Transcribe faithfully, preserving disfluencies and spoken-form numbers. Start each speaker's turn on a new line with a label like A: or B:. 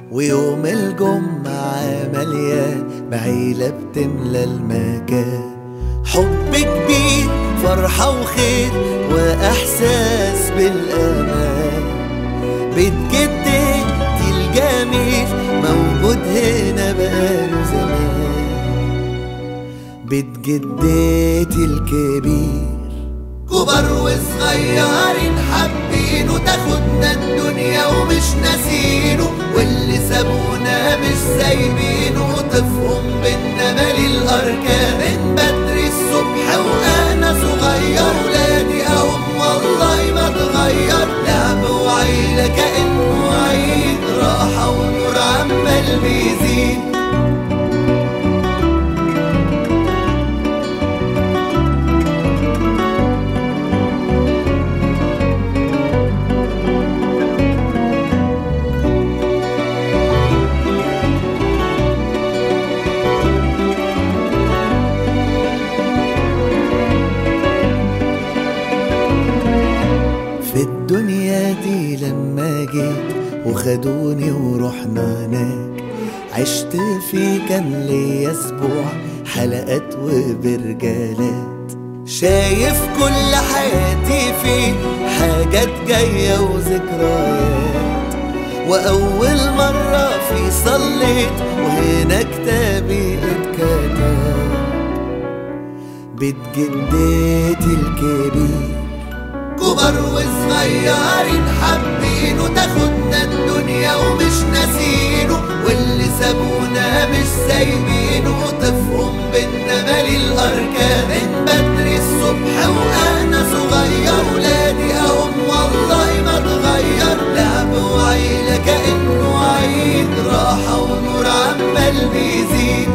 A: ويوم الجمعة مليان بعيلة بتملى المكان. حب كبير، فرحة وخير وإحساس بالأمان. بيت جدتي الجميل موجود هنا بقاله زمان. بيت جدتي الكبير، كبار وصغيرين حابينه، تاخدنا الدنيا ومش ناسينه، واللي سابونا مش سايبينه، طفهم بينا مالي الأركان. من بدري الصبح وأنا صغير، ولادي أهم والله ما اتغير، لعب وعيلة كأنه عيد، راحة ونور عمال بيزيد. في الدنيا دي لما جيت وخدوني ورحنا هناك، عشت فيه كان ليا اسبوع حلقات وبرجالات. شايف كل حياتي فيه حاجات جاية وذكريات، وأول مرة فيه صليت وهنا كتابي اتكتب. بيت جدتي الكبير، كبار وصغيرين حابينه، تاخدنا الدنيا ومش ناسينه، واللي سابونا مش سايبينه، طفهم بينا مالي الأركان. من بدري الصبح وأنا صغير، ولادي أهم والله ما اتغير، لعب وعيلة كأنه عيد، راحة ونور عمال بيزيد.